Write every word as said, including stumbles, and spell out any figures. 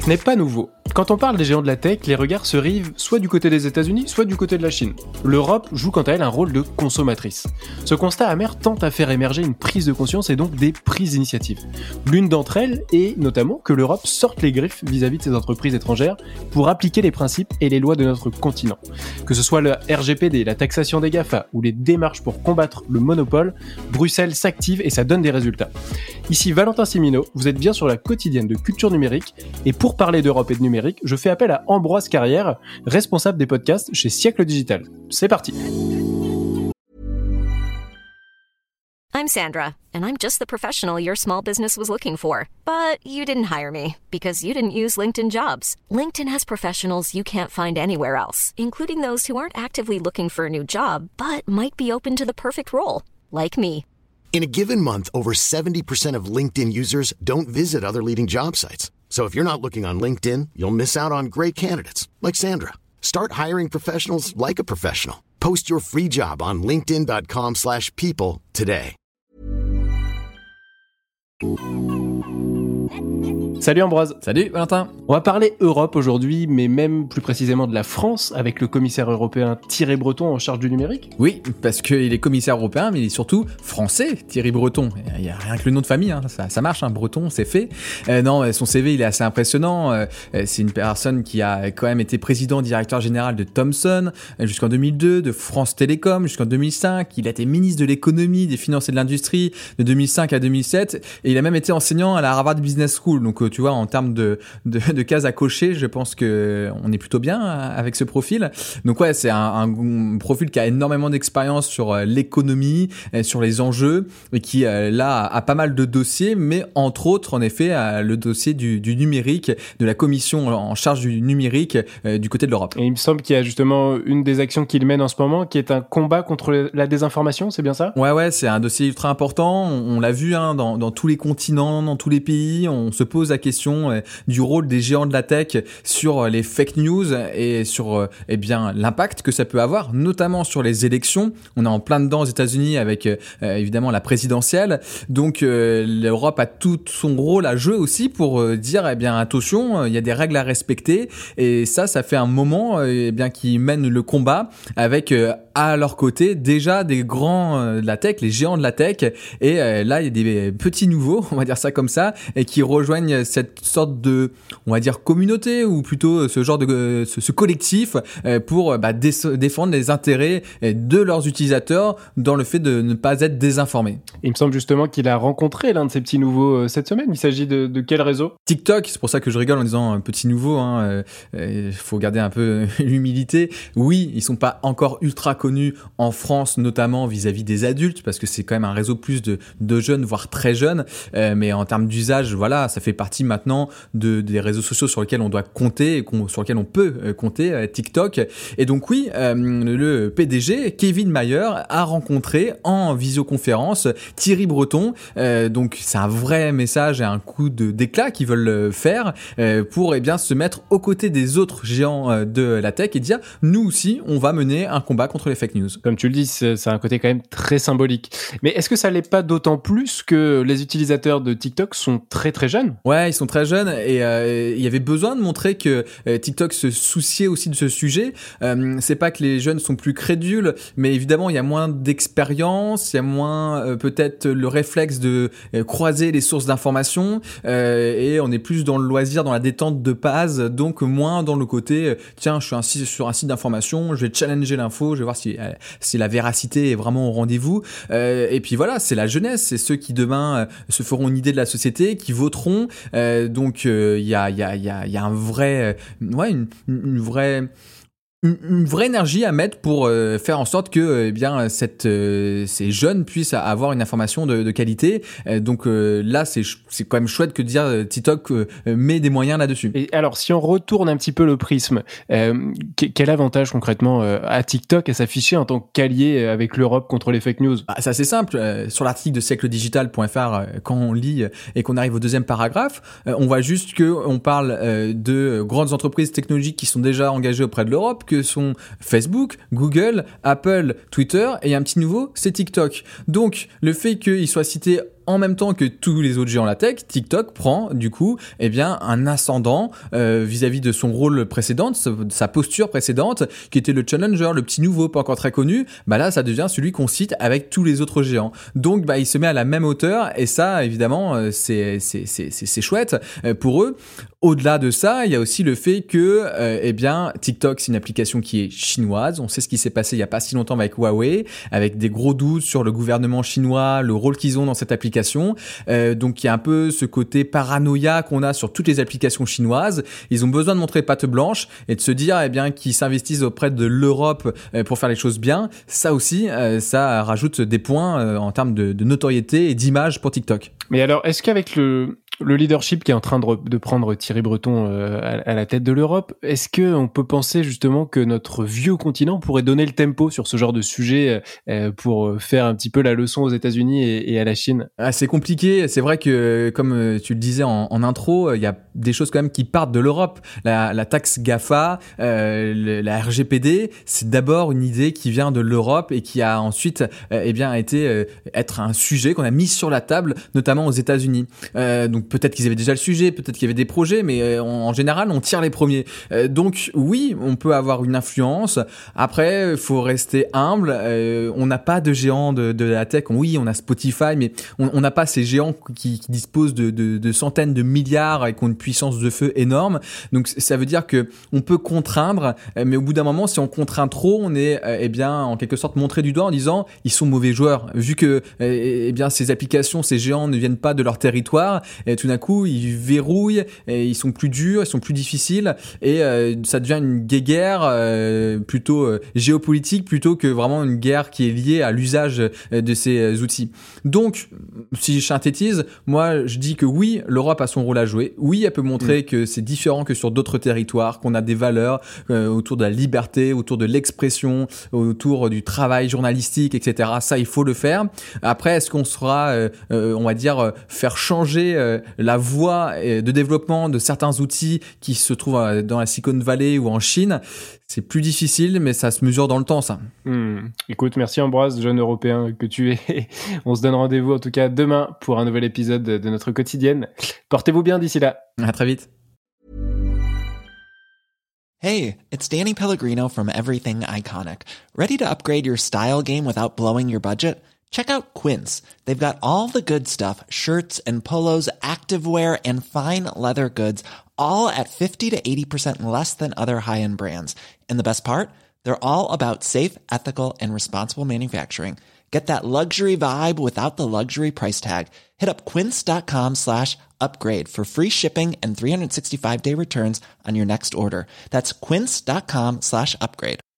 Ce n'est pas nouveau. Quand on parle des géants de la tech, les regards se rivent soit du côté des États-Unis, soit du côté de la Chine. L'Europe joue quant à elle un rôle de consommatrice. Ce constat amer tente à faire émerger une prise de conscience et donc des prises d'initiative. L'une d'entre elles est notamment que l'Europe sorte les griffes vis-à-vis de ses entreprises étrangères pour appliquer les principes et les lois de notre continent. Que ce soit le R G P D, la taxation des GAFA ou les démarches pour combattre le monopole, Bruxelles s'active et ça donne des résultats. Ici Valentin Simino, vous êtes bien sur la quotidienne de culture numérique et pour parler d'Europe et de numérique, je fais appel à Ambroise Carrière, responsable des podcasts chez Siècle Digital. C'est parti. I'm Sandra, and I'm just the professional your small business was looking for. But you didn't hire me because you didn't use LinkedIn Jobs. LinkedIn has professionals you can't find anywhere else, including those who aren't actively looking for a new job, but might be open to the perfect role, like me. In a given month, over seventy percent of LinkedIn users don't visit other leading job sites. So if you're not looking on LinkedIn, you'll miss out on great candidates like Sandra. Start hiring professionals like a professional. Post your free job on linkedin dot com slash people today. Salut Ambroise. Salut Valentin. On va parler Europe aujourd'hui, mais même plus précisément de la France, avec le commissaire européen Thierry Breton en charge du numérique. Oui, parce qu'il est commissaire européen, mais il est surtout français, Thierry Breton. Il n'y a rien que le nom de famille, hein. ça, ça marche, hein. Breton, c'est fait. Euh, non, son C V, il est assez impressionnant. Euh, c'est une personne qui a quand même été président, directeur général de Thomson euh, jusqu'en deux mille deux, de France Télécom jusqu'en deux mille cinq. Il a été ministre de l'économie, des finances et de l'industrie de deux mille cinq à deux mille sept. Et il a même été enseignant à la Harvard Business School. Donc, tu vois, en termes de, de, de cases à cocher, je pense que on est plutôt bien avec ce profil. Donc ouais, c'est un, un profil qui a énormément d'expérience sur l'économie, sur les enjeux, et qui là a pas mal de dossiers, mais entre autres, en effet, le dossier du, du numérique, de la commission en charge du numérique euh, du côté de l'Europe. Et il me semble qu'il y a justement une des actions qu'il mène en ce moment, qui est un combat contre la désinformation, c'est bien ça ? Ouais, ouais, c'est un dossier ultra important. On, on l'a vu hein, dans, dans tous les continents, dans tous les pays. On se pose la question euh, du rôle des géants de la tech sur les fake news et sur euh, eh bien l'impact que ça peut avoir, notamment sur les élections. On est en plein dedans aux États-Unis avec euh, évidemment la présidentielle. Donc euh, l'Europe a tout son rôle à jouer aussi pour euh, dire eh bien attention, il euh, y a des règles à respecter et ça, ça fait un moment euh, eh bien qui mènent le combat avec euh, à leur côté déjà des grands euh, de la tech, les géants de la tech et euh, là il y a des petits nouveaux, on va dire ça comme ça, et qui rejoignent cette sorte de, on va dire communauté ou plutôt ce genre de ce, ce collectif euh, pour bah, dé- défendre les intérêts de leurs utilisateurs dans le fait de ne pas être désinformés. Il me semble justement qu'il a rencontré l'un de ces petits nouveaux euh, cette semaine. Il s'agit de, de quel réseau ? TikTok, c'est pour ça que je rigole en disant un petit nouveau. Hein, euh, euh, faut garder un peu l'humilité. Oui, ils sont pas encore ultra connus en France, notamment vis-à-vis des adultes, parce que c'est quand même un réseau plus de, de jeunes, voire très jeunes. Euh, mais en termes d'usage, voilà, ça fait partie maintenant de, des réseaux sociaux sur lesquels on doit compter, et qu'on, sur lesquels on peut euh, compter, euh, TikTok. Et donc oui, euh, le P D G, Kevin Mayer, a rencontré en visioconférence Thierry Breton. Euh, donc c'est un vrai message et un coup de, d'éclat qu'ils veulent faire euh, pour eh bien, se mettre aux côtés des autres géants euh, de la tech et dire nous aussi, on va mener un combat contre les fake news. Comme tu le dis, c'est, c'est un côté quand même très symbolique. Mais est-ce que ça l'est pas d'autant plus que les utilisateurs de TikTok sont très très jeunes ? Ouais, ils sont très jeunes et euh, il y avait besoin de montrer que euh, TikTok se souciait aussi de ce sujet. Euh, c'est pas que les jeunes sont plus crédules, mais évidemment, il y a moins d'expérience, il y a moins euh, peut-être le réflexe de euh, croiser les sources d'informations euh, et on est plus dans le loisir, dans la détente de base, donc moins dans le côté euh, tiens, je suis un site, sur un site d'information, je vais challenger l'info, je vais voir si, euh, si la véracité est vraiment au rendez-vous. Euh, et puis voilà, c'est la jeunesse, c'est ceux qui demain euh, se feront une idée de la société, qui voteront. Euh, donc il euh, y a, y a, y a, y a un vrai, euh, ouais, une, une vraie... une vraie énergie à mettre pour euh, faire en sorte que eh bien cette euh, ces jeunes puissent avoir une information de, de qualité. Euh, donc euh, là c'est c'est quand même chouette que de dire euh, TikTok euh, met des moyens là-dessus. Et alors si on retourne un petit peu le prisme, euh, quel avantage concrètement euh, à TikTok à s'afficher en tant qu'allié avec l'Europe contre les fake news ? Bah, c'est assez simple. Euh, sur l'article de siècle digital point f r, euh, quand on lit et qu'on arrive au deuxième paragraphe, euh, on voit juste que on parle euh, de grandes entreprises technologiques qui sont déjà engagées auprès de l'Europe, que sont Facebook, Google, Apple, Twitter, et il y a un petit nouveau, c'est TikTok. Donc, le fait qu'il soit cité en même temps que tous les autres géants de la tech, TikTok prend du coup eh bien un ascendant euh, vis-à-vis de son rôle précédent, de sa posture précédente, qui était le challenger, le petit nouveau, pas encore très connu. Bah là, ça devient celui qu'on cite avec tous les autres géants. Donc, bah, il se met à la même hauteur, et ça, évidemment, c'est c'est c'est c'est, c'est chouette pour eux. Au-delà de ça, il y a aussi le fait que, euh, eh bien, TikTok, c'est une application qui est chinoise. On sait ce qui s'est passé il y a pas si longtemps avec Huawei, avec des gros doutes sur le gouvernement chinois, le rôle qu'ils ont dans cette application. Euh, donc, il y a un peu ce côté paranoïa qu'on a sur toutes les applications chinoises. Ils ont besoin de montrer patte blanche et de se dire, eh bien, qu'ils s'investissent auprès de l'Europe euh, pour faire les choses bien. Ça aussi, euh, ça rajoute des points euh, en termes de, de notoriété et d'image pour TikTok. Mais alors, est-ce qu'avec le le leadership qui est en train de, re- de prendre Thierry Breton euh, à, à la tête de l'Europe, est-ce que on peut penser justement que notre vieux continent pourrait donner le tempo sur ce genre de sujet euh, pour faire un petit peu la leçon aux États-Unis et, et à la Chine? Ah, c'est compliqué. C'est vrai que, comme tu le disais en, en intro, il y a des choses quand même qui partent de l'Europe. La, la taxe GAFA, euh, le, la R G P D, c'est d'abord une idée qui vient de l'Europe et qui a ensuite, euh, eh bien, été euh, être un sujet qu'on a mis sur la table, notamment aux États-Unis. Euh, donc peut-être qu'ils avaient déjà le sujet, peut-être qu'il y avait des projets, mais euh, en, en général, on tire les premiers. Euh, donc oui, on peut avoir une influence. Après, il faut rester humble. Euh, on n'a pas de géants de, de la tech. Oui, on a Spotify, mais on n'a pas ces géants qui, qui disposent de, de, de centaines de milliards et qui ont une puissance de feu énorme. Donc ça veut dire que on peut contraindre, mais au bout d'un moment, si on contraint trop, on est euh, eh bien en quelque sorte montré du doigt en disant ils sont mauvais joueurs, vu que eh, eh bien ces applications, ces géants ne viennent pas de leur territoire. Et tout d'un coup, ils verrouillent, et ils sont plus durs, ils sont plus difficiles, et euh, ça devient une guéguerre euh, plutôt euh, géopolitique plutôt que vraiment une guerre qui est liée à l'usage euh, de ces outils. Donc, si je synthétise, moi, je dis que oui, l'Europe a son rôle à jouer. Oui, elle peut montrer mmh. que c'est différent que sur d'autres territoires, qu'on a des valeurs euh, autour de la liberté, autour de l'expression, autour du travail journalistique, et cetera. Ça, il faut le faire. Après, est-ce qu'on sera, euh, euh, on va dire, faire changer euh, la voie de développement de certains outils qui se trouvent dans la Silicon Valley ou en Chine? C'est plus difficile, mais ça se mesure dans le temps, ça. Mmh. Écoute, merci Ambroise, jeune européen que tu es. On se donne rendez-vous en tout cas demain pour un nouvel épisode de notre quotidienne. Portez-vous bien d'ici là. À très vite. Hey, it's Danny Pellegrino from Everything Iconic. Ready to upgrade your style game without blowing your budget? Check out Quince. They've got all the good stuff, shirts and polos, activewear, and fine leather goods, all at fifty to eighty percent less than other high-end brands. And the best part? They're all about safe, ethical, and responsible manufacturing. Get that luxury vibe without the luxury price tag. Hit up quince.com slash upgrade for free shipping and three sixty-five day returns on your next order. That's quince.com slash upgrade.